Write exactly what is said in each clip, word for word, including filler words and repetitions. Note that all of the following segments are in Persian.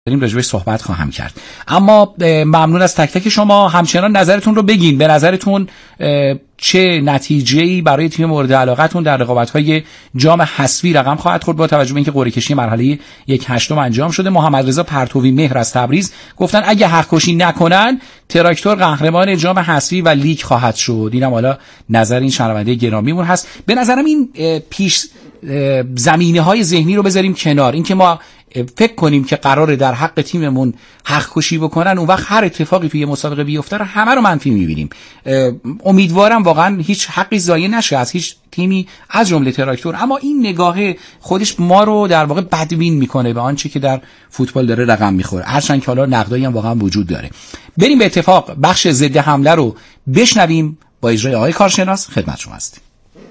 داریم راجبش صحبت خواهم کرد. اما ممنون از تک تک شما. همچنان نظرتون رو بگین. به نظرتون چه نتیجه‌ای برای تیم مورد علاقتون در رقابت‌های جام حذفی رقم خواهد خورد با توجه به اینکه قرعه کشی مرحله یک هشتم انجام شده؟ محمد رضا پرتوی مهر از تبریز گفتن اگه حق کشی نکنن تراکتور قهرمان جام حذفی و لیگ خواهد شد. اینم حالا نظر این شنونده گرامیمون هست. به نظرم این پیش زمینه‌های ذهنی رو بذاریم کنار. اینکه ما فکر کنیم که قراره در حق تیممون حق کشی بکنن، اون وقت هر اتفاقی توی مسابقه بیفته رو همه رو منفی می‌بینیم. امیدوارم واقعا هیچ حقی ضایع نشه از هیچ تیمی از جمله تراکتور، اما این نگاه خودش ما رو در واقع بدبین میکنه به آنچه که در فوتبال داره رقم میخوره، هرچند که حالا نقدایی هم واقعا وجود داره. بریم به اتفاق بخش ضد حمله رو بشنویم با اجرای آقای کارشناس. خدمت شما هستیم.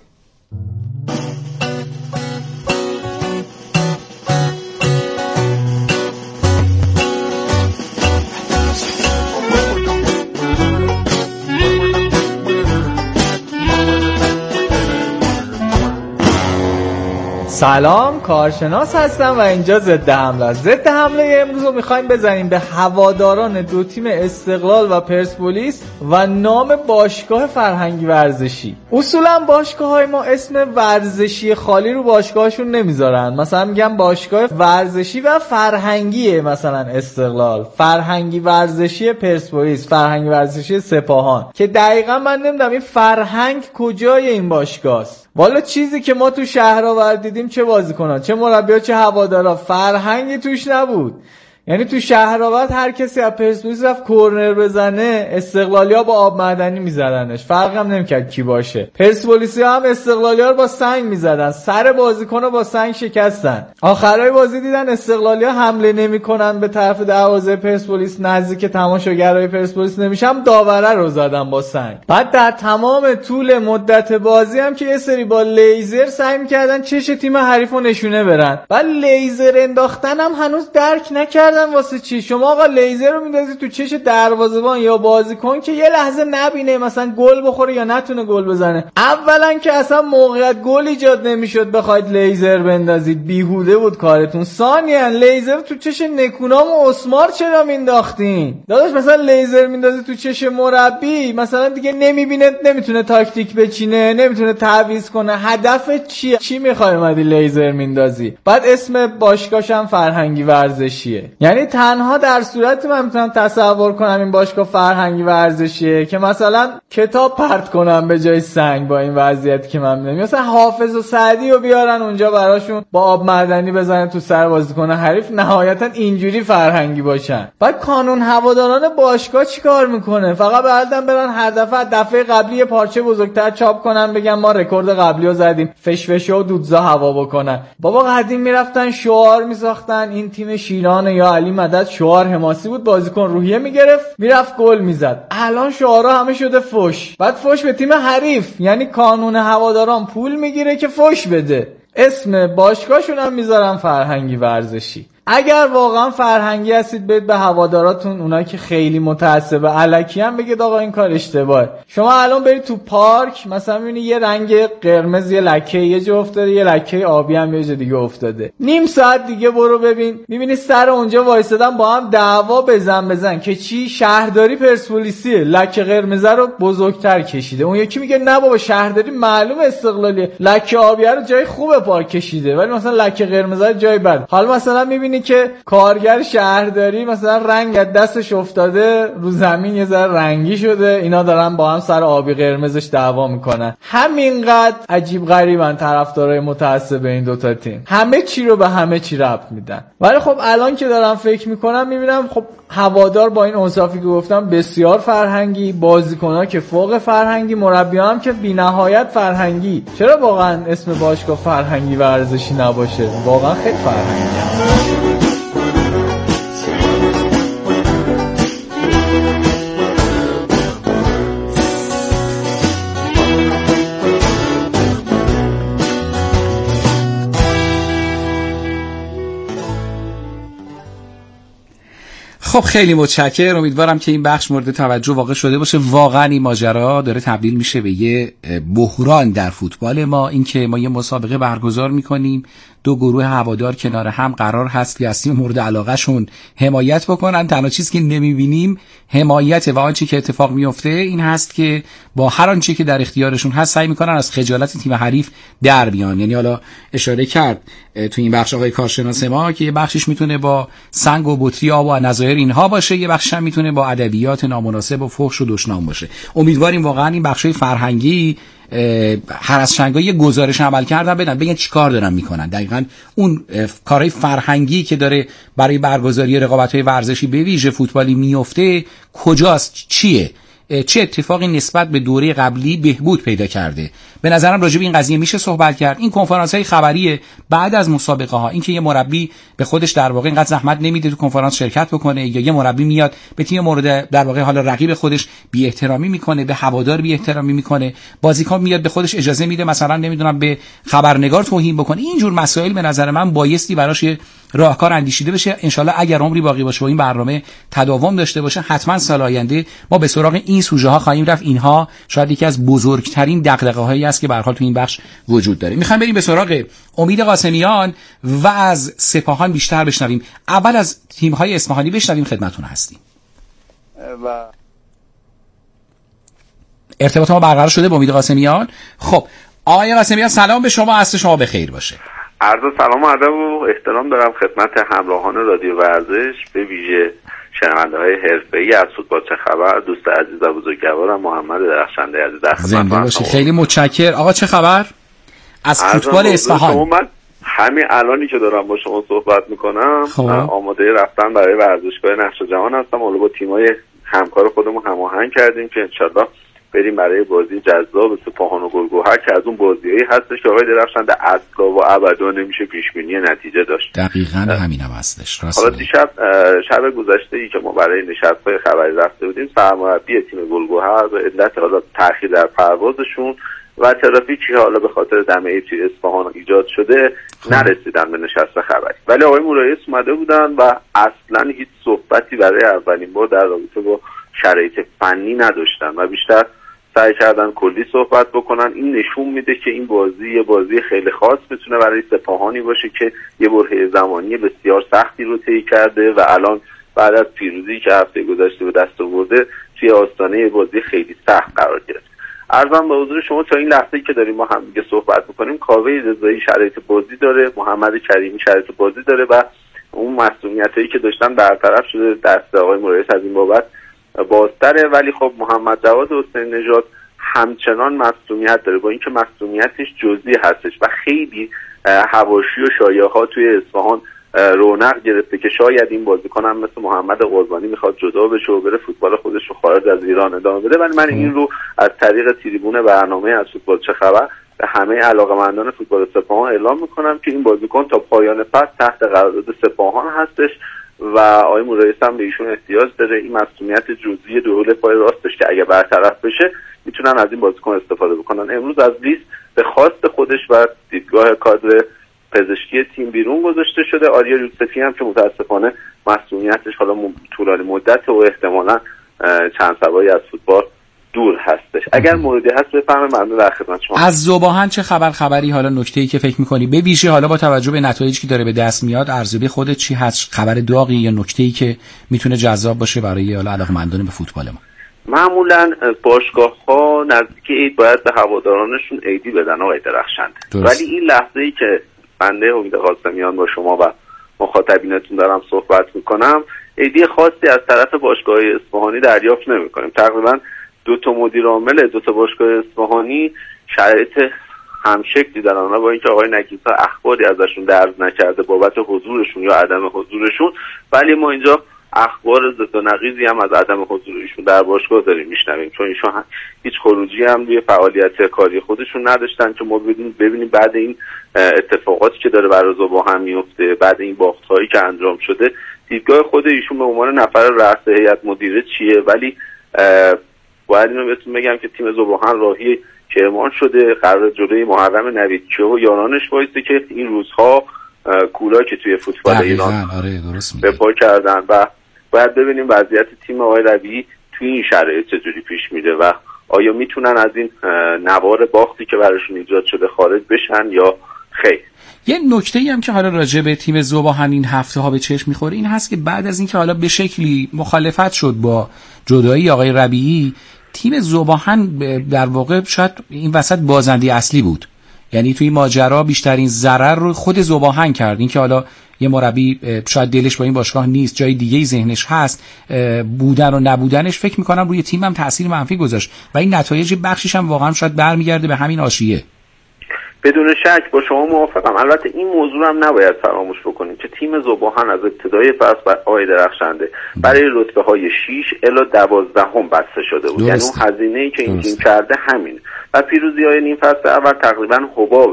سلام، کارشناس هستم و اینجا ضد حمله است. ضد حمله امروز رو میخوایم بزنیم به هواداران دو تیم استقلال و پرسپولیس و نام باشگاه فرهنگی ورزشی. اصولا باشگاه‌های ما اسم ورزشی خالی رو باشگاهشون نمیذارن، مثلا میگن باشگاه ورزشی و فرهنگیه، مثلا استقلال، فرهنگی ورزشی پرسپولیس، فرهنگی ورزشی سپاهان، که دقیقاً من نمیدونم این فرهنگ کجای این باشگاهست. والا چیزی که ما تو شهرآورد دیدیم چه بازیکن‌ها، چه مربی‌ها، چه هوادارا، فرهنگی توش نبود. یعنی تو شهرآورد هر کسی از پرسپولیس رفت کورنر بزنه، استقلالیا با آب معدنی میزدنش، فرق هم نمی‌کرد کی باشه. پرسپولیسیا هم استقلالیا رو با سنگ میزدن، سر بازیکن رو با سنگ شکستن. آخرای بازی دیدن استقلالیا حمله نمی‌کنن به طرف دروازه پرسپولیس، نزدیک تماشاگرای پرسپولیس نمیشم، داوره رو زدن با سنگ. بعد در تمام طول مدت بازی هم که یه سری با لیزر سعی می‌کردن چش تیم حریفو نشونه برن. بعد لیزر انداختن هم هنوز درک نکردن واسه چی. شما آقا لیزر رو میندازی تو چش دروازه‌بان یا بازیکن که یه لحظه نبینه مثلا گل بخوره یا نتونه گل بزنه. اولا که اصلا موقعیت گل ایجاد نمیشد بخواید لیزر بندازید، بیهوده بود کارتون. ثانیاً لیزر تو چش نکونام و اسمار چرا مینداختین؟ داداش مثلا لیزر میندازی تو چش مربی، مثلا دیگه نمیبینه، نمیتونه تاکتیک بچینه، نمیتونه تعویض کنه. هدف چیه؟ چی میخوای اومدی لیزر میندازی؟ بعد اسم باشگاهش هم فرهنگی ورزشیه. یعنی تنها در صورتی من میتونم تصور کنم این باشگاه فرهنگی ورزشیه که مثلا کتاب پرت کنم به جای سنگ با این وضعیتی که من میبینم، مثلا حافظ و سعدی رو بیارن اونجا براشون با آب معدنی بزنن تو سر بازیکن حریف، نهایتا اینجوری فرهنگی باشن. بعد کانون هواداران باشگاه چیکار میکنه؟ فقط بعدن برن هر دفعه دفعه قبلی یه پارچه بزرگتر چاپ کنن بگن ما رکورد قبلی رو زدیم، فشفشه و دودزا هوا بکنن. بابا قدیم میرفتن شعار میساختن، این تیم شیران یا علی مدد شعار حماسی بود، بازیکن روحیه میگرفت میرفت گل میزد. الان شعارها همه شده فوش، بعد فوش به تیم حریف. یعنی کانون هواداران پول میگیره که فوش بده، اسم باشگاهشون هم میذارن فرهنگی ورزشی. اگر واقعا فرهنگی هستید برید به هواداراتون، اونایی که خیلی متعصبه الکی هم بگید آقا این کار اشتباهه. شما الان برید تو پارک مثلا میبینی یه رنگ قرمز یه لکه یه جا افتاده، یه لکه آبی هم یه جا دیگه افتاده، نیم ساعت دیگه برو ببین میبینی سر اونجا وایسادن با هم دعوا بزن بزن که چی؟ شهرداری پرسپولیسیه، لکه قرمز رو بزرگتر کشیده. اون یکی میگه نه بابا شهرداری معلوم استقلالیه، لکه آبی رو جای خوبه پارک کشیده ولی مثلا لکه قرمز رو جای بد. حالا مثلا میبینی که کارگر شهرداری مثلا رنگ از دستش افتاده رو زمین یه ذره رنگی شده، اینا دارن با هم سر آبی قرمزش دعوا میکنن. همینقدر عجیب غریبن طرفدارای متعصب این دوتا تیم، همه چی رو به همه چی ربط میدن. ولی خب الان که دارم فکر میکنم میبینم خب هوادار با این اوصافی که گفتم بسیار فرهنگی، بازیکن‌ها که فوق فرهنگی، مربی‌ها هم که بی‌نهایت فرهنگی. چرا واقعا اسم باشگاه فرهنگی ورزشی نباشه؟ واقعا خیلی فرهنگی. خب خیلی متشکرم. امیدوارم که این بخش مورد توجه واقع شده باشه. واقعا این ماجرا داره تبدیل میشه به یه بحران در فوتبال ما، اینکه ما یه مسابقه برگزار میکنیم، دو گروه هوادار کنار هم قرار هست که از تیم مورد علاقه شون حمایت بکنن. تنها چیزی که نمیبینیم حمایت و آنچه که اتفاق میفته این هست که با هر آنچه که در اختیارشون هست سعی میکنن از خجالت تیم حریف در بیان. یعنی حالا اشاره کرد تو این بخش آقای کارشناس ما که یه بخشش میتونه با سنگ و بطری آب و نظایر اینها باشه، یه بخشش هم میتونه با ادبیات نامناسب و فحش و دشنام باشه. امیدواریم واقعا این بخشای فرهنگی هر از شنگای گزارش عمل کردن بدن بگن چیکار دارن میکنن، دقیقاً اون کارهای فرهنگی که داره برای برگزاری رقابت‌های ورزشی به ویژه فوتبالی میفته کجاست، چیه، چه اتفاقی نسبت به دوره قبلی بهبود پیدا کرده. به نظرم راجع به این قضیه میشه صحبت کرد. این کنفرانس‌های خبری بعد از مسابقه ها، این که یه مربی به خودش در واقع اینقدر زحمت نمیده تو کنفرانس شرکت بکنه، یا یه مربی میاد به تیم مورد در واقع حالا رقیب خودش بی احترامی میکنه، به هوادار بی احترامی میکنه، بازیکن میاد به خودش اجازه میده مثلا نمیدونم به خبرنگار توهین بکنه، این جور مسائل به نظر من بایستی براش راهکار اندیشیده بشه. انشالله اگر عمری باقی باشه و این برنامه تداوم داشته باشه حتما سال آینده ما به سراغ این سوژه ها خواهیم رفت. اینها شاید یکی از بزرگترین دغدغه هایی است که به هر حال تو این بخش وجود داره. میخوایم بریم به سراغ امید قاسمیان و از سپاهان بیشتر بشنویم. اول از تیم های اصفهانی بشنویم، خدمتتون هستیم. و ارتباط ما برقرار شده با امید قاسمیان. خب آقای قاسمیان سلام به شما، عصر شما بخیر باشه. عرض سلام و ادب و احترام دارم خدمت همراهان رادیو ورزش، به ویژه شنونده‌های حرفه‌ای از فوتبال چه خبر. دوست عزیز و بزرگوارم محمد درخشنده عزیز در خدمتتون هستم. خیلی متشکرم. آقا چه خبر از فوتبال اصفهان؟ من همین الانی که دارم با شما صحبت میکنم آماده رفتن برای ورزشگاه نقش جهان هستم. حالا با تیم‌های همکار خودمون هماهنگ کردیم که انشالله بریم برای بازی جذاب سپاهان و گلگهر که از اون بازیایی هستش که آقای درخشنده اصلا و ابدا نمیشه پیش بینی نتیجه داشت. دقیقاً همینم هستش. حالا دیشب شب گذشته ای که ما برای نشست‌های خبری رفته بودیم، سرمربی تیم گلگهر به علت حالا تأخیر در پروازشون و ترافیکی حالا به خاطر دمه توی اصفهان ایجاد شده خب. نرسیدن به نشست خبری، ولی آقای مورایس اومده بودن و اصلا هیچ صحبتی برای اولین بار در رابطه با شرایط فنی نداشتن و بیشتر سعی کردن کلی صحبت بکنن. این نشون میده که این بازی یه بازی خیلی خاص میتونه برای سپاهانی باشه که یه برهه زمانی بسیار سختی رو طی کرده و الان بعد از پیروزی که هفته گذشته به دست آورده توی آستانه بازی خیلی سخت قرار گرفت. عرضم به حضور شما تا این لحظه‌ای که داریم ما هم دیگه صحبت می‌کنیم، کاوه رضایی شرایط بازی داره، محمد کریمی شرایط بازی داره و اون مسئولیتایی که داشتن برطرف شده، دست آقای مورایس از این بابت بازتره. ولی خب محمد جواد حسین نژاد همچنان مسئولیت داره، با اینکه مسئولیتش جزئی هستش و خیلی حواشی و شایعه‌ها توی اصفهان رونق گرفته که شاید این بازیکن هم مثل محمد قربانی میخواد جدا بشه و بره فوتبال خودش رو خارج از ایران ادامه بده. ولی من این رو از طریق تریبون برنامه از فوتبال چه خبر به همه علاقه‌مندان فوتبال سپاهان اعلام میکنم که این بازیکن تا پایان فصل تحت قرارداد سپاهان هستش و آقای مورایس هم به ایشون احتیاج داره. این مسئولیت جزئی دو پای راستش که اگه برطرف بشه میتونن از این بازیکن استفاده بکنن. امروز از لیست به خواست خودش و دیدگاه کادر پزشکی تیم بیرون گذاشته شده. آریا یوسفی هم که متاسفانه مسئولیتش حالا طولانی مدت و احتمالاً چند سبایی از فوتبال دور هستش. اگر موردی هست بفرمایید، ممنون در خدمت شما. از ذوباهن چه خبر خبری؟ حالا نکته‌ای که فکر می‌کنی به ویژه حالا با توجه به نتایجی که داره به دست میاد، ارزیابی خودت چی هست؟ خبر داغی یا نکته‌ای که میتونه جذاب باشه برای حالا علاقه‌مندان به فوتبال ما؟ معمولا باشگاه‌ها نزدیک عید باید به هوادارانشون عیدی بدن آقای درخشنده، ولی این لحظه‌ای که بنده امید قاسمیان با شما و مخاطبینتون دارم صحبت میکنم، عیدی خاصی از طرف باشگاه اصفهانی دریافت نمیکنیم. تقریبا دو تا مدیر عامل دو تا باشگاه اصفهانی شرایط همشکلی دارن، با اینکه آقای نکیسا اخباری ازشون درز نکرده بابت حضورشون یا عدم حضورشون، ولی ما اینجا اخبار ضد و نقیضی هم از عدم حضور ایشون در باشگاه داریم میشنویم، چون ایشون هیچ خروجی هم روی فعالیت کاری خودشون نداشتن که ما ببینیم ببینیم بعد این اتفاقاتی که داره برای ذوباهن میفته، بعد این باخت‌هایی که انجام شده، دیدگاه خود ایشون به عنوان نفر رئیس هیئت مدیره چیه. ولی باید اینو بهتون بگم که تیم ذوباهن راهی کرمان شده، قرار جلوی محرم نویدکیو و یارانش وایسته که این روزها کولا که توی فوتبال ایران به پا کردن و باید ببینیم وضعیت تیم آقای ربیعی توی این شرایط چجوری پیش میره و آیا میتونن از این نوار باختی که براشون ایجاد شده خارج بشن یا خیر. یه نکته‌ای هم که حالا راجع به تیم ذوباهن این هفته ها به چشم می‌خوره این هست که بعد از اینکه حالا به شکلی مخالفت شد با جدایی آقای ربیعی، تیم ذوباهن در واقع شاید این وسط بازنده اصلی بود. یعنی توی این ماجرا بیشترین ضرر رو خود ذوباهن کرد. این که حالا یه مربی شاید دلش با این باشگاه نیست، جای دیگه‌ای ذهنش هست، بودن و نبودنش فکر می‌کنم روی تیمم تأثیر منفی گذاشت و این نتایج بخشش هم واقعا شاید برمیگرده به همین حاشیه. بدون شک با شما موافقم. البته این موضوع هم نباید فراموش بکنیم که تیم ذوباهن از ابتدای فصل بر آقای درخشنده برای رتبه های شش الی دوازده هم بسته شده بود. یعنی اون هزینه‌ای که این تیم کرده همین و پیروزی های نیم فصل اول تقریبا حباب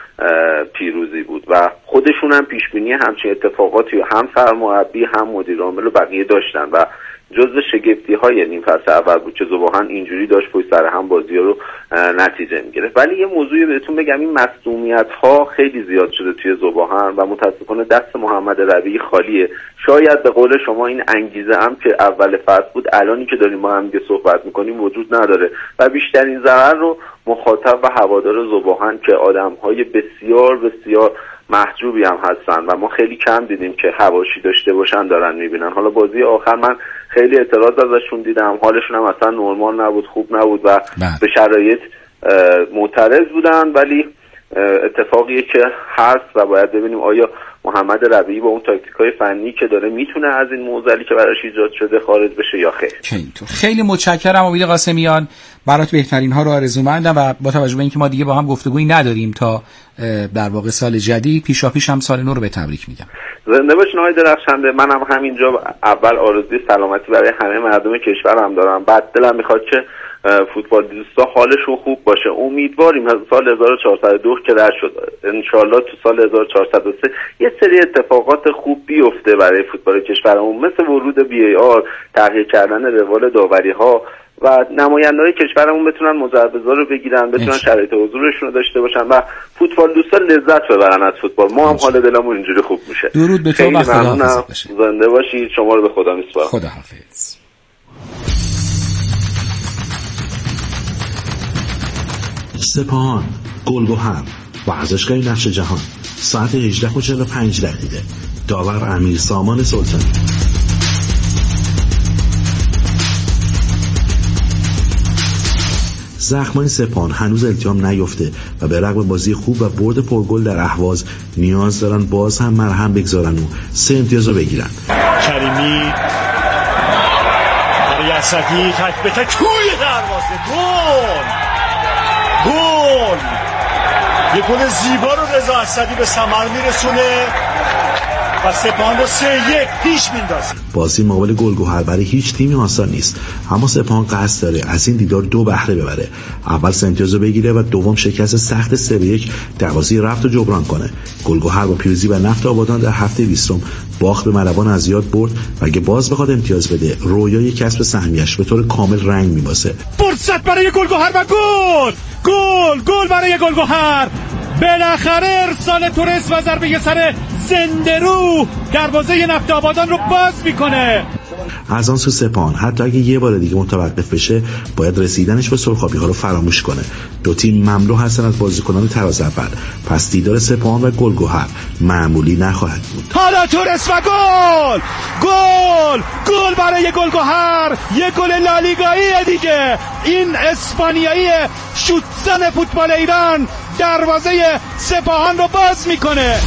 پیروزی بود و خودشون هم پیش بینی همچین اتفاقاتی هم سرمربی هم مدیر عامل و بقیه داشتن و جزو شگفتی های نیم فصل اول بود که ذوباهن اینجوری داشت پشت سر هم بازی رو نتیجه میگرفت. ولی یه موضوعی بهتون بگم، این مصدومیت ها خیلی زیاد شده توی ذوباهن و متاسفانه دست محمد ربیعی خالیه. شاید به قول شما این انگیزه هم که اول فصل بود الانی که داریم با هم دیگه صحبت میکنیم وجود نداره و بیشترین ضرر رو مخاطب و هوادار ذوباهن که آدم‌های بسیار بسیار محجوبی هم هستن و ما خیلی کم دیدیم که حواشی داشته باشن دارن میبینن. حالا بازی آخر من خیلی اعتراض ازشون دیدم، حالشون هم اصلا نرمال نبود، خوب نبود و به شرایط معترض بودن، ولی اتفاقیه که هست و باید ببینیم آیا محمد ربیعی با اون تاکتیکای فنی که داره میتونه از این معضلی که براش ایجاد شده خارج بشه یا خیر. خیلی متشکرم امید قاسمیان، برات بهترین ها رو آرزومندم و با توجه به اینکه ما دیگه با هم گفتگویی نداریم تا در واقع سال جدید، پیشاپیش هم سال نو رو به تبریک میگم. زنده باشین آقای درخشنده. منم هم همینجا اول آرزوی سلامتی برای همه مردم کشورم دارم، بعد دلم میخواد که فوتبال دوستا حالشون خوب باشه. امیدواریم از سال هزار و چهارصد و دو که در شد انشالله تو سال هزار و چهارصد و سه یه سری اتفاقات خوب بیفته برای فوتبال کشورمون، مثل ورود بی ای آر، تغییر کردن روال داوری ها و نماینده‌های کشورمون بتونن مجوزا رو بگیرن، بتونن شرایط حضورشون رو داشته باشن و فوتبال دوستا لذت ببرن از فوتبال. ما هم حال دلمون اینجوری خوب میشه. درود به تو و خداحافظ باشه. زنده باشید. شما رو به خدا میسپارم. خداحافظ. سپاهان، گلگهر، ورزشگاه نقش جهان، ساعت هجده و چهل و پنج دقیقه. داور امیر سامان سلطانی. زخمای سپاهان هنوز التیام نیفته و به رغم بازی خوب و برد پرگل در اهواز نیاز دارن باز هم مرهم بگذارن و سه امتیاز رو بگیرن. کریمی برای اسدی تک به تک توی دروازه، گل گل یه گل زیبا رو رضا اسدی به ثمر میرسونه و سپاهان رو سه یک پیش میندازه. بازی مقابل گلگهر برای هیچ تیمی آسان نیست، اما سپاهان قصد داره از این دیدار دو بهره ببره. اول سه امتیاز رو بگیره و دوم شکست سخت سه به یک در بازی رفت و جبران کنه. گلگهر با پیروزی بر نفت آبادان در هفته بیستم باخت به ملوان از یاد برد و اگه باز بخواد امتیاز بده رویای کسب سهمیش به طور کامل رنگ میباسه. فرصت برای گلگهر و گل گل گل برای گلگهر. بالاخره ارسال تورس و ضربه سر زنده رو دروازه نفت آبادان رو باز میکنه. از آن سو سپاهان حتی اگه یه بار دیگه متوقف بشه باید رسیدنش به سرخابی ها رو فراموش کنه. دو تیم مملو هستن از بازیکنان تراز اول، پس دیدار سپاهان و گلگهر معمولی نخواهد بود. حالا تورس و گل گل گل برای گلگهر. یه گل لالیگایی دیگه. این اسپانیایی شوتزن فوتبال ایران دروازه سپاهان رو باز میکنه.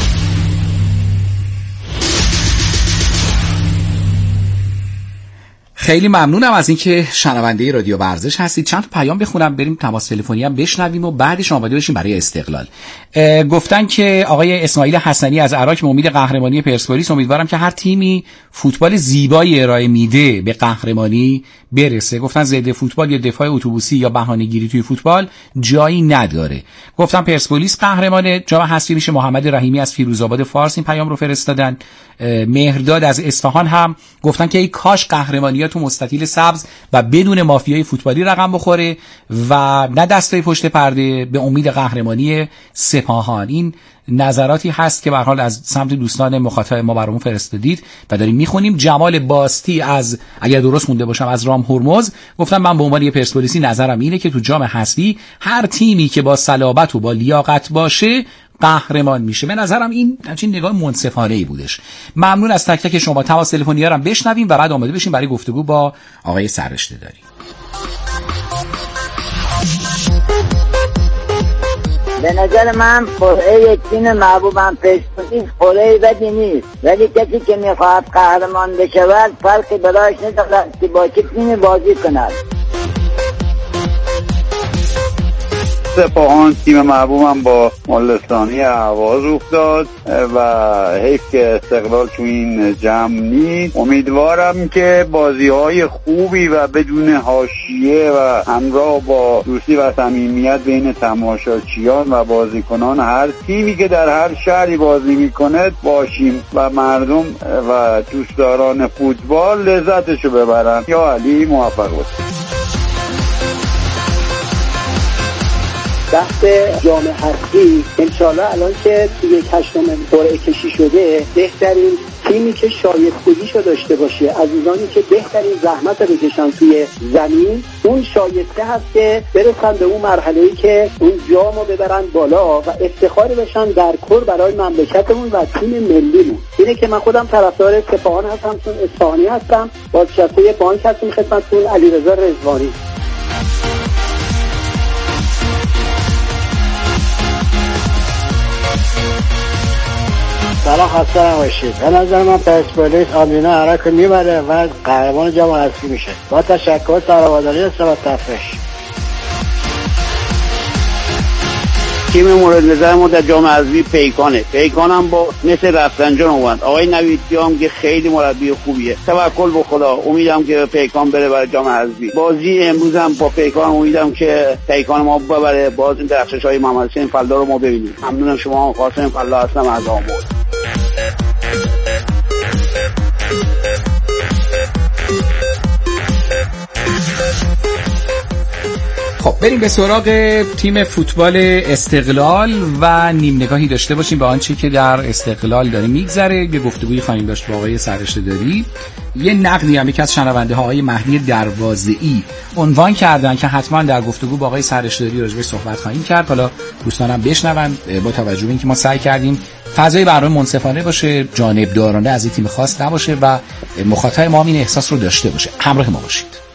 خیلی ممنونم از اینکه شنونده رادیو ورزش هستید. چند تا پیام بخونم بریم تماس تلفنی هم بشنویم و بعدش آماده بشیم برای استقلال. گفتن که آقای اسماعیل حسنی از عراق به امید قهرمانی پرسپولیس، امیدوارم که هر تیمی فوتبال زیبایی ارائه میده به قهرمانی برسه. گفتن ضد فوتبال یا دفاع اتوبوسی یا بهانه‌گیری توی فوتبال جایی نداره. گفتن پرسپولیس قهرمان جام حذفی میشه. محمد رحیمی از فیروزآباد فارس این پیام رو فرستادن. مهرداد از اصفهان هم گفتن که ای کاش قهرمانی‌ها تو مستطیل سبز و بدون مافیای فوتبالی رقم بخوره و نه دستای پشت پرده، به امید قهرمانی سپاهان. این نظراتی هست که به هر حال از سمت دوستان مخاطب ما برامون فرستادید و داریم میخونیم. جمال باستی از، اگر درست مونده باشم، از رام هرمز گفتم من به عنوان یه پرسپولیسی نظرم اینه که تو جام حذفی هر تیمی که با صلابت و با لیاقت باشه قهرمان میشه. به نظرم این همچین نگاه منصفانه‌ای بودش. ممنون از تک تک شما. تماس تلفنی ها رو بشنویم و بعد آماده بشیم برای گفتگو با آقای سررشته داری. به نظر من قرعه تیم محبوبم پرسپولیس قرعه بدی نیست، ولی کسی که میخواهد قهرمان بشود فرقی برایش ندارد که با چه تیمی بازی کند. سپاهان تیم محبوبم با مالستانی اهواز افتاد و حیف که استقلال تو این جمع نیست. امیدوارم که بازی های خوبی و بدون حاشیه و همراه با دوستی و صمیمیت بین تماشاچیان و بازیکنان هر تیمی که در هر شهری بازی میکنه باشیم و مردم و دوستداران فوتبال لذتشو ببرن. یا علی، موفق باشید. بحث جام حذفی انشالله الان که توی هشتم قرعه کشی شده، بهترین تیمی که شایستگیشو داشته باشه، عزیزانی که بهترین زحمت رو بکشن توی زمین، اون شایسته هست که برسن به اون مرحله‌ای که اون جامو ببرن بالا و افتخار بشن در کل برای مملکتمون و تیم ملیمون. اینه که من خودم طرفدار سپاهان هستم، چون اصفهانی هستم. بازنشسته بانک هستم خدمتتون، علیرضا رضوانی. سلام، خسته نباشید. به نظر من پرسپولیس آمینا عراق میبره و قهرمان جام حذفی میشه. با تشکر، سلام‌داری است و تفریح. تیم مورد نظر ما در جام حذفی پیکانه. پیکان هم با مثل رفسنجان اومد. آقای نویدکیان که خیلی مربی خوبیه. توکل به خدا. امیدم که پیکان بره برای جام حذفی. بازی امروز هم با پیکان امیدم که پیکان ما ببره. باز این درخشش‌های محمد حسین فلا رو ما ببینیم. ممنونم. شما قاسم فلا هستم از آمود. خب بریم به سراغ تیم فوتبال استقلال و نیم نگاهی داشته باشیم به آنچه که در استقلال داره میگذره. یه گفتگویی خواهیم داشت با آقای سررشته داری. یه نقدی هم یک از شنونده ها، آقای مهدی دروازه‌ای، عنوان کردن که حتما در گفتگو با آقای سررشته داری راجع بهش صحبت خواهیم کرد. حالا دوستانم بشنون با توجه به اینکه ما سعی کردیم فضای برنامه منصفانه باشه، جانبدارانه از این تیم خاص نباشه و مخاطب ما این احساس رو داشته باشه. همراه ما باشید.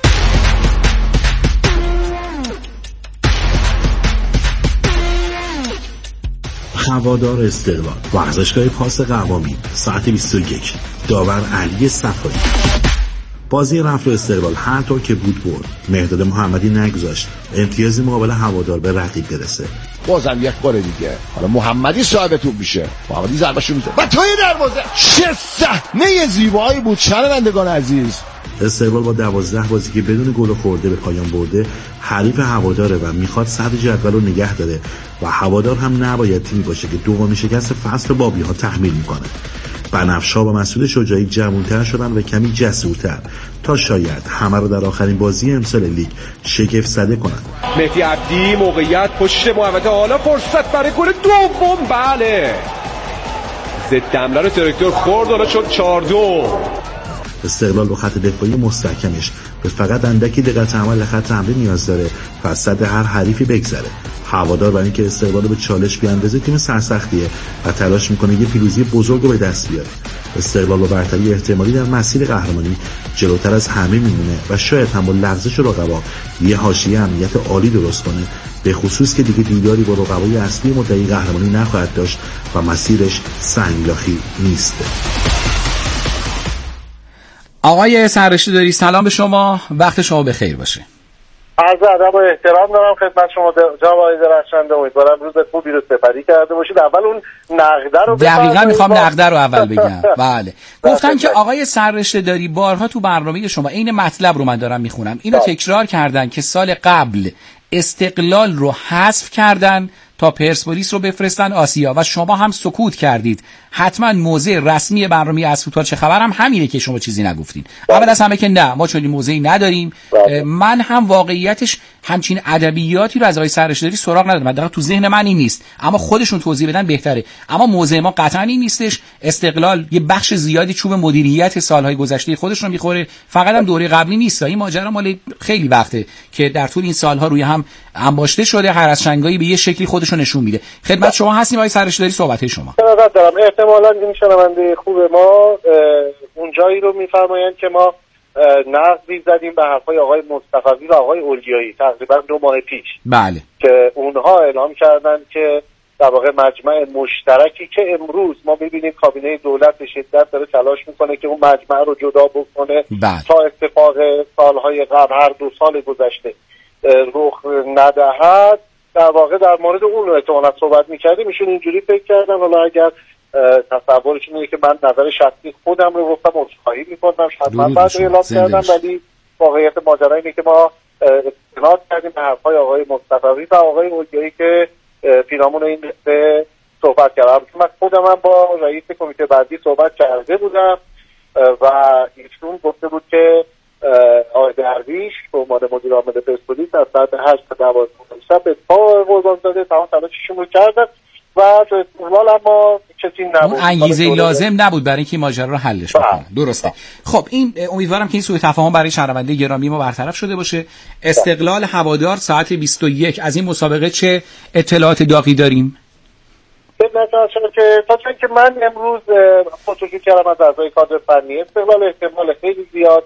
هوادار استقلال، ورزشگاه پاس قوامی، ساعت بیست و یک. داور علی صفایی. بازی رفت و استقلال هر طور که بود برد. مهداد محمدی نگذاشت امتیازی مقابل هوادار به رقیب برسه. بازم یک بار دیگه حالا محمدی صاحب توپ میشه، محمدی ضربه‌شو میزنه و توی دروازه. چه صحنه زیبایی بود شنوندگان عزیز. استقلال با دوازده بازی که بدون گل خورده به پایان برده حریف هواداره و میخواد صدر جدول رو نگه داره و هوادار هم نباید تیمی باشه که دومین شکست فصل بابی ها تحمیل میکنه. بنفشا و مسعود شجاعی جوان‌تر شدن و کمی جسورتر تا شاید همه رو در آخرین بازی امسال لیگ شگفت زده کنن. مهدی عبدی موقعیت پشت محمد، حالا فرصت برای گل دوم. بله ضد حمله رو تراکتور خورد، حالا شد چهار دو. استقلال با خط دفاعی مستحکمش به فقط اندکی دقت عمل خط حمله نیاز داره و از صد هر حریفی بگذره. هوادار برای اینکه استقلال رو به چالش بیاندازه تیم سرسختیه و تلاش میکنه یه پیروزی بزرگ رو به دست بیاره. استقلال با برتری احتمالی در مسیر قهرمانی جلوتر از همه میمونه و شاید هم با لغزش رقبا یه حاشیه امنیت عالی درست کنه، به خصوص که دیگه دیداری با رقبای اصلی مدعی قهرمانی نخواهد داشت و مسیرش سنگلاخی نیست. آقای سررشته داری، سلام به شما، وقت شما بخیر باشه. عرض ادب و احترام دارم خدمت شما جناب آقای درخشنده. امیدوارم روز خوبی رو سپری کرده باشید. اول اون نقده رو دقیقاً میخوام نقده رو اول بگم. بله گفتن که آقای سررشته داری بارها تو برنامه شما این مطلب رو من دارم میخونم، اینو تکرار کردن که سال قبل استقلال رو حذف کردن تا پرسپولیس رو بفرستن آسیا و شما هم سکوت کردید. حتما موضع رسمی برنامه از فوتبال چه خبر هم همینه که شما چیزی نگفتین. اول از همه که نه، ما چنین موضعی نداریم. من هم واقعیتش همچین ادبیاتی رو از آقای سرشداری سراغ ندارم. حداقل تو ذهن من این نیست، اما خودشون توضیح بدن بهتره. اما موضع ما قطعا این نیستش. استقلال یه بخش زیادی چوب مدیریت سالهای گذشته خودش رو میخوره، فقط هم دوره قبلی نیست. این ماجرا مال خیلی وقته که در طول این سالها روی هم انباشته شده، هر از شنگایی به یه شکلی خودش رو نشون میده. خدمت شما هستیم آقای سرشداری، صحبت شما. سلامت دارم. احتمالاً این شنونده خوب ما اون جایی رو میفرمایند که ما نقدی زدیم به حرفای آقای مصطفی و آقای اولیایی تقریبا دو ماه پیش. بله. که اونها اعلام کردن که در واقع مجمع مشترکی که امروز ما می‌بینیم کابینه دولت به شدت داره تلاش میکنه که اون مجمع رو جدا بکنه بله. تا اتفاق سالهای قبل هر دو سال گذشته رخ ندهد. در واقع در مورد اون احتمالاً صحبت می‌کردیم، ایشون اینجوری فکر کردن. حالا اگر تصورشون اینه که من نظر شخصی خودم رو گفتم عذرخواهی می‌کنم، شاید من بعد اعلام کردم، ولی واقعیت ماجرا اینه که ما استناد کردیم به حرفای آقای مصطفی و آقای اولیایی که پیرامون این قصه صحبت کردم. من خودم هم با رئیس کمیته بعدی صحبت کرده بودم و ایشون گفته بود که آقای درویش به عنوان مدیر عامل پرسپولیس از ساعت هشت تا دوازده شب به پا قربان زاده تمام تلاششون رو کردن و تو استقلال اما کسی نبود، اون انگیزه لازم نبود برای اینکه ماجرا رو حلش بکنه. درسته. خب این امیدوارم که این سوء تفاهم برای شنونده گرامی ما برطرف شده باشه. استقلال هوادار ساعت بیست و یک از این مسابقه چه اطلاعات داغی داریم؟ مثلا که تا چون که من امروز پرسجو کردم از اعضای کادر فنی استقلال، احتمال خیلی زیاد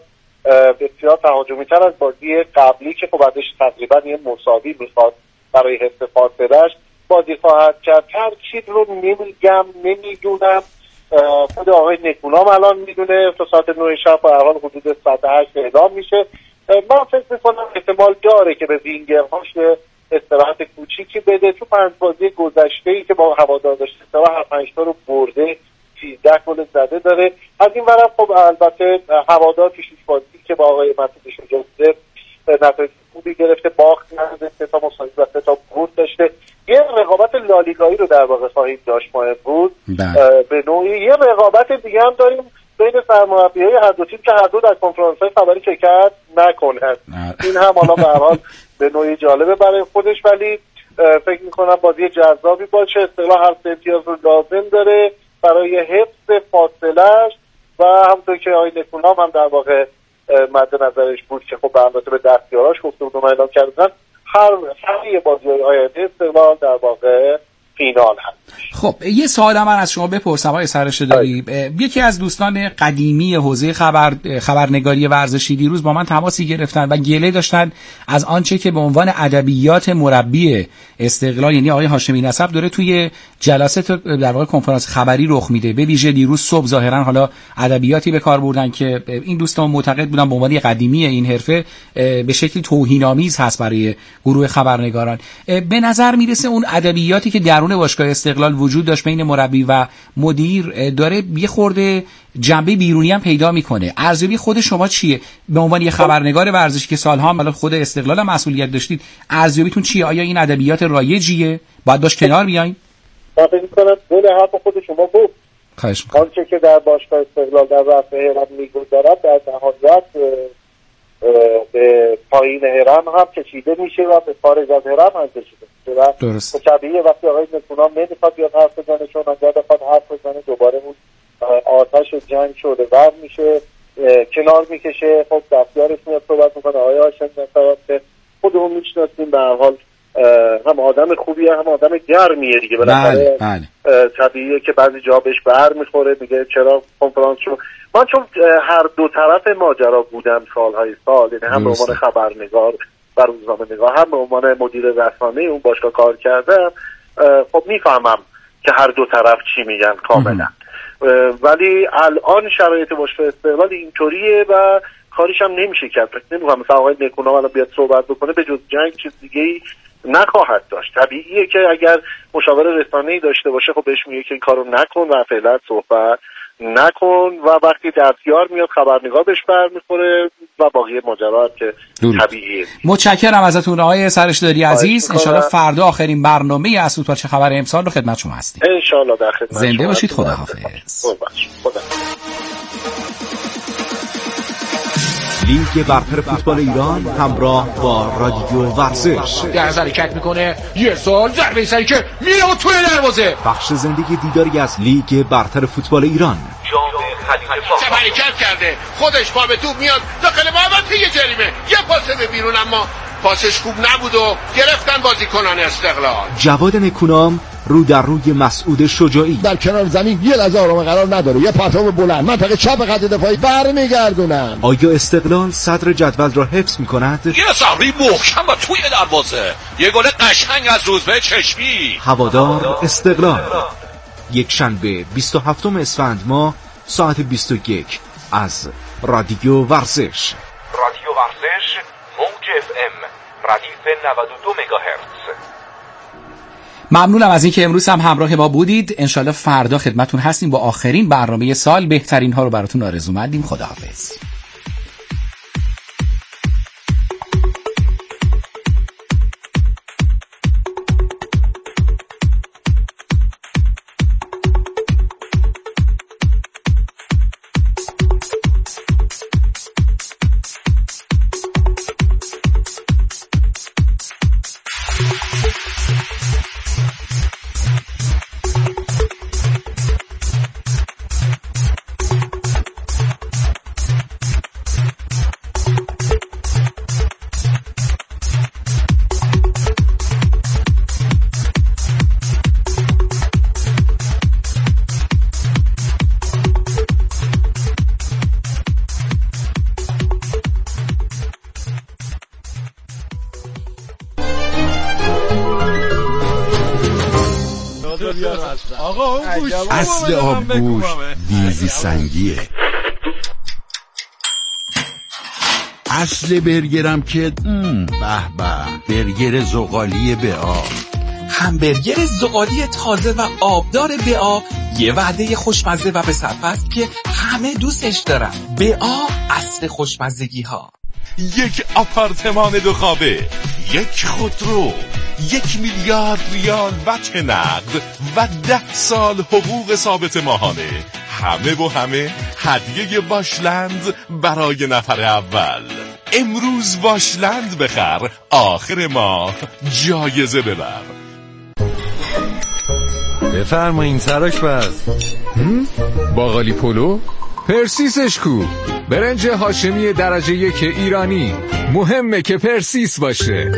بسیار تهاجمی‌تر از بازی قبلی که خب ازش تقریبا یه مساوی میخواد برای حفظ فاصله‌اش بازی خواهد کرد. ترکیب رو نمیگم، نمیدونم، خود آقای نکونام الان میدونه. تا ساعت نه شب به هر حال حدود ساعت هشت اعلام میشه. من فکر میکنم احتمال داره که به وینگرهاش استراحت کوچیکی بده، چون پنج بازی گذشته‌ای که با هوادار داشته هر پنج تا رو برده، سیزده گل زده داره. از این ورم خب البته هوادار پیش بازی که با آقای مسعود شجاعی نتایج خوبی گرفته، باخت نداده، سه تا مساوی و سه تا برد داشته. یه رقابت لالیگایی رو در واقع خواهیم داشت ما امروز. به نوعی یه رقابت دیگه هم داریم بین سرمربی‌های هر دو تیم که هر دو در کنفرانس‌های خبری شرکت نکنند. این هم حالا به هر حال به نوعی جالبه برای خودش، ولی فکر می‌کنم بازی جذابی باشه. استقلال هر سه امتیاز رو لازم داره برای حفظ فاصله‌اش و همونطور که آقای نکونام هم در واقع مد نظرش بود که خب البته به دستیاراش گفته بود و اعلام کردن هر هر بازی‌های آینده استقلال در واقع فینال هست. خب یه سوال من از شما بپرسم آقای سرشداری. یکی از دوستان قدیمی حوزه خبر خبرنگاری ورزشی دیروز با من تماسی گرفتن و گله داشتن از آنچه که به عنوان ادبیات مربی استقلال یعنی آقای هاشمی نسب داره توی جلسات در واقع کنفرانس خبری رخ میده. به ویژه دیروز صبح ظاهرا حالا ادبیاتی به کار بردن که این دوستان معتقد بودن به عنوان قدیمی این حرفه به شکلی توهین‌آمیز هست برای گروه خبرنگاران. به نظر میرسه اون ادبیاتی که درون باشگاه استقلال وجود داشت بین مربی و مدیر داره یه خورده جنبه بیرونی هم پیدا میکنه. ارزیابی خود شما چیه به عنوان یه خبرنگار ورزشی که سالها هم خود استقلال هم مسئولیت داشتید؟ ارزیابیتون چیه؟ آیا این ادبیات رایجیه؟ باید باش کنار بیاین؟ من فکر می‌کنم گل حرف خود شما بود. خواهش می‌کنم. آنچه که در باشگاه استقلال در رفع هرم میگذرد در نهایت به پایین هرم هم کشیده میشه و به خارج از هرم هم کشیده میشه. درست. طبیعیه وقتی آقای نکونام نمیخواد بیاد حرف بزنه، چون اگر بخواد حرف بزنه دوباره اون آتش جنگ شده ور میشه، کنار میکشه. خب دستیارش میاد صحبت میکنه. آقای هاشمی نسب که خودمون میشناسیم به هر حال هم آدم خوبیه هم آدم گرمیه دیگه. بله بله. طبیعیه که بعضی جا بهش بر میخوره، میگه چرا کنفرانس شو. من چون هر دو طرف ماجرا بودم سالهای سال، یعنی هم به عنوان خبرنگار و روزنامه‌نگار هم به عنوان مدیر رسانه اون باشگاه کار کردم، خب میفهمم که هر دو طرف چی میگن کاملا. ولی الان شرایط باشگاه استقلال اینطوریه و کاریش هم نمیشه کرد. فکر نمی‌کنم مثلا آقای نکونام الان بیاد صحبت بکنه به جز جنگ چیز دیگه‌ای نخواهد داشت. طبیعیه که اگر مشاور رسانه‌ای داشته باشه خب بهش میگه که این کارو نکن و فعلا صحبت نکن و وقتی دستیار میاد خبرنگار بهش برمیخوره و باقی ماجرا که طبیعیه. متشکرم ازتون آقای سرشداری عزیز. ان شاءالله فردا آخرین برنامه از سوتبال چه خبر امسال رو خدمت شما هستیم. ان شاءالله در خدمت زنده باشید. خداحافظ. خدا لیگ برتر فوتبال ایران همراه با رادیو ورزش در حرکت میکنه، یه سال ضربه سری که میره توی دروازه. بخش زندگی دیداری از لیگ برتر فوتبال ایران. جام خلیفه حرکت کرده، خودش پا به توپ میاد داخل محوطه یه جریمه، یه پاس به بیرون اما پاسش خوب نبود و گرفتن بازیکنان استقلال. جواد نکونام رو در روی مسعود شجاعی. در کنار زمین یه لحظه آرام قرار نداره، یه پرتاب بلند منطقه چپ خط دفاعی برمیگردونن. آیا استقلال صدر جدول را حفظ می‌کند؟ یه صبری محکم و توی دروازه، یه گل قشنگ از روزبه چشمی. هوادار استقلال، یک شنبه بیست و هفتم اسفند ماه ساعت بیست و یک از رادیو ورزش. رادیو ورزش موج اف ام ردیف نود و دو مگاهرتز. ممنونم از اینکه امروز هم همراه ما بودید. انشالله فردا خدمتون هستیم با آخرین برنامه سال. بهترین ها رو براتون آرزومندیم. خداحافظ. اصل آبگوش دیزی سنگیه. اصل برگرم که به به برگر زغالی بآ. همبرگر زغالی تازه و آبدار بآ یه وعده خوشمزه و به صرفه است که همه دوستش دارن. بآ اصل خوشمزگی ها. یک آپارتمان دو خوابه، یک خودرو، یک میلیارد ریال وجه نقد و ده سال حقوق ثابت ماهانه. همه و همه هدیه واشلند برای نفر اول. امروز واشلند بخر، آخر ماه جایزه ببر. بفرمایین سرآشپز. باقالی پلو؟ پرسیسش کو؟ برنج هاشمی درجه یک ایرانی، مهمه که پرسیس باشه.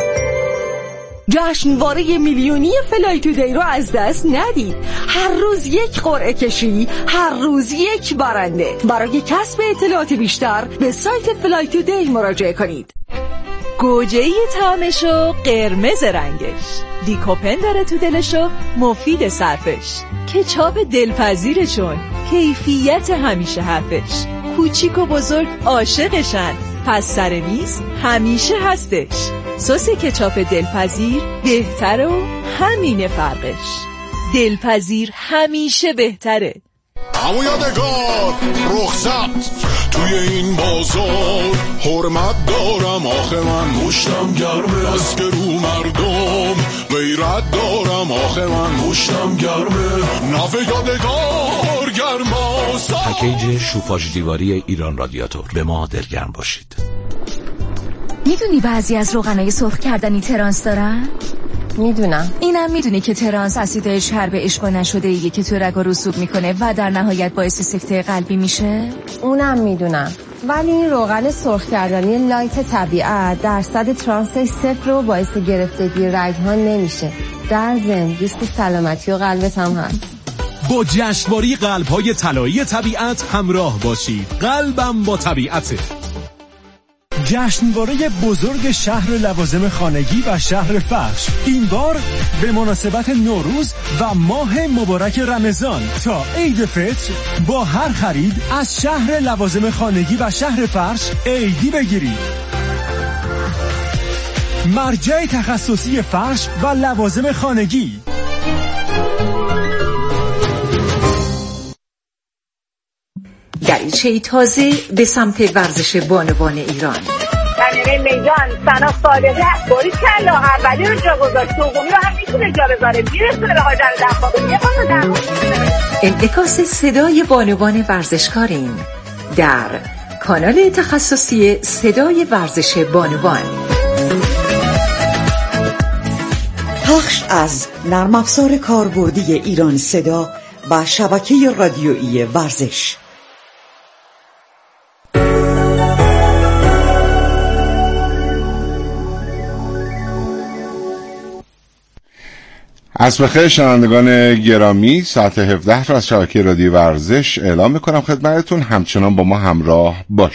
جشنواره میلیونی فلای تودی رو از دست ندید. هر روز یک قرعه کشی، هر روز یک برنده. برای کسب اطلاعات بیشتر به سایت فلای تودی مراجعه کنید. گوجه‌ای طعمش و قرمز رنگش، لیکوپن داره تو دلش و مفید صرفش، کچاپ دلپذیرشون، کیفیت همیشه حرفش، کوچیک و بزرگ عاشقشن، پس سر میز همیشه هستش. سس کچاپ دلپذیر بهتره و همینه فرقش. دلپذیر همیشه بهتره. همو یادگار رخصت توی این بازار، حرمت دارم آخه من مشتم گرمه، از که رو مردم غیرت دارم آخه من مشتم گرمه، نفع یادگار گرماست. پکیج شوفاژ دیواری ایران رادیاتور، به ما دلگرم باشید. میدونی بعضی از روغنای سرخ کردنی ترانس دارن؟ میدونم. اینم میدونی که ترانس اسیدش حرب اشباع نشده ایه که تو رگا رسوب میکنه و در نهایت باعث سکته قلبی میشه؟ اونم میدونم. ولی این روغن سرخ کردنی لایت طبیعت درصد ترانسش صفر و باعث گرفتگی رگ‌ها نمیشه. در ضمن ریسک سلامتی و قلبت هم هست. با جشنواره قلب‌های طلایی طبیعت همراه باشید. قلبم با طبیعته. جشنواره بزرگ شهر لوازم خانگی و شهر فرش، این بار به مناسبت نوروز و ماه مبارک رمضان تا عید فطر با هر خرید از شهر لوازم خانگی و شهر فرش عیدی بگیرید. مرجع تخصصی فرش و لوازم خانگی. دریچه تازه به سمت ورزش بانوان ایران. تمرین میدان سنا صادقه باری کلا اولی رو جا گذاشت، دومی رو هم میتونه جا بذاره، میرسونه به هاجر دفاقی یه بار در انعکاس صدای بانوان ورزشکارین در کانال تخصصی صدای ورزش بانوان. پخش از نرم افزار کاربردی ایران صدا و شبکه رادیویی ورزش. از بخیر شنوندگان گرامی، ساعت هفده را از شبکه رادیو ورزش اعلام میکنم خدمتتون، همچنان با ما همراه باش.